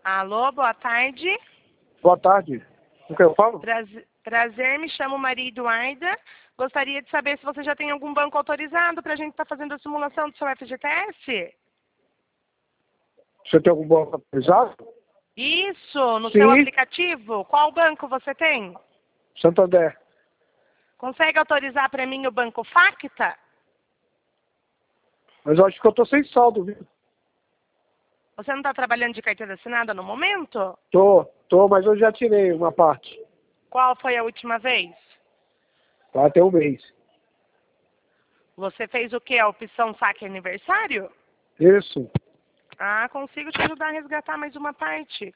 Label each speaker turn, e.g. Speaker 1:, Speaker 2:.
Speaker 1: Alô, boa tarde.
Speaker 2: Boa tarde. Com quem eu falo?
Speaker 1: Prazer, me chamo Maria Eduarda. Gostaria de saber se você já tem algum banco autorizado para a gente estar fazendo a simulação do seu FGTS?
Speaker 2: Você tem algum banco autorizado?
Speaker 1: Isso, no
Speaker 2: Sim.
Speaker 1: seu aplicativo. Qual banco você tem?
Speaker 2: Santander.
Speaker 1: Consegue autorizar para mim o Banco Facta?
Speaker 2: Mas eu acho que eu tô sem saldo, viu?
Speaker 1: Você não está trabalhando de carteira assinada no momento?
Speaker 2: Tô, mas eu já tirei uma parte.
Speaker 1: Qual foi a última vez?
Speaker 2: Tá, tem um mês.
Speaker 1: Você fez o quê? A opção saque aniversário?
Speaker 2: Isso.
Speaker 1: Ah, consigo te ajudar a resgatar mais uma parte.